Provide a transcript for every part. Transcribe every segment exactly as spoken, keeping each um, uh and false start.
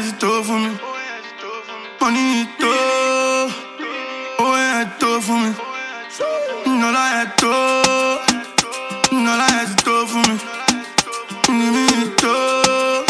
yeah, it's tough for me. Money is tough. Oh, yeah, it's tough for me. No, like it's tough. No, like it's tough for me. It's tough.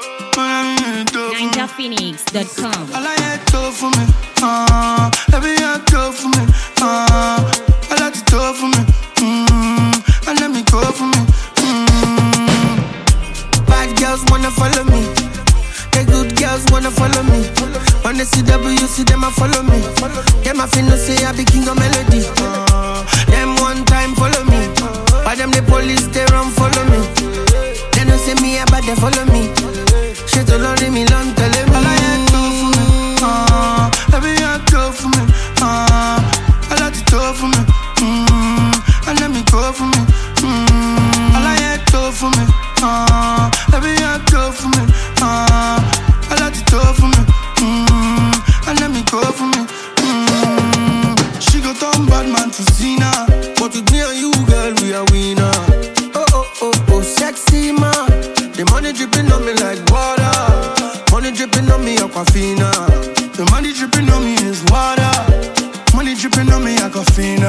ninja phoenix dot com. I like it tough for me. Uh, every year tough for me. Uh, I like it tough for me. Mm, and let me go for me. Mm. Bad girls wanna follow me. The good girls wanna follow me. On the C W, see them a follow me. Them a finna say I be king of melody. Uh, them one time follow me. But them the police they run follow me. They don't say me but they follow me. Shit all on me long telling me. I like it tough for me. Uh, every year tough for me. Uh, I like it tough for me. Mm, and let me go for me. Mm, I like it tough for me. Uh, every year tough for me. Uh, I like it tough for me. Mm, and let me go for me. Mm, she got on bad man to Zina. But with me and you, girl, we are winner. Oh, oh, oh, oh, sexy man. The money dripping on me like water. Money dripping on me, aquafina. The money dripping on me is water. Money dripping on me, aquafina.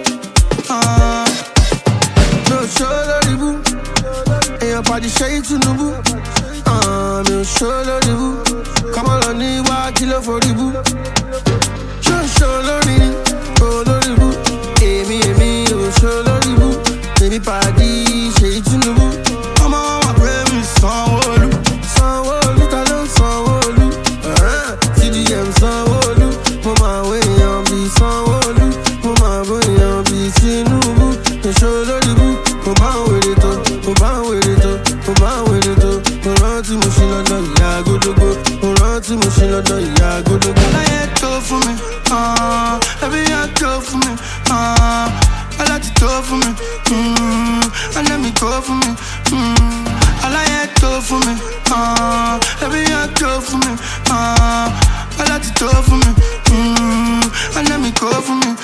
Uh, no show the boo. And your body shade to the boo. Uh, no show the boo. Come on, I need one kilo for the boo. Show, show the oh, the boo. Hey, me, hey, me, oh, show the boo. Baby, party, shade to the boo. I'm on my baby, Sanwo-Olu. Sanwo-Olu, ta ló Sanwo-Olu. C D M Sanwo-Olu. Mo máa wé yan bí Sanwo-Olu. Mo máa bó yan bí Tinubu. Èso lórí bú. Mo bá ń wèrè tó. Mo bá ń wèrè tó. Mo bá ń wèrè tó. Mo rántí mo ṣe lọ́dọ̀ ìyá Gódógbó. Mo rántí mo ṣe lọ́dọ̀ ìyá Gódógbó. I like it tough for me. Uh, every year tough for me. Uh, I like it tough for me. Mm, and let me go for me. Mm, I like it tough for me. Uh, every year tough for me. Uh, I like it tough for me. Mm, and let me go for me.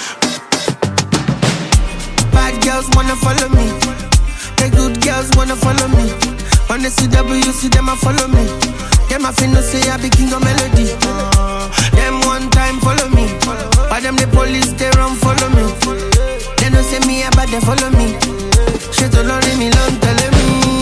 Bad girls wanna follow me. The good girls wanna follow me. On the C W, see them a follow me. Them a finna say I be king of melody. Uh, them one time follow me. But them the police they run follow me. They don't say me but they follow me. Shit all on me long telling me.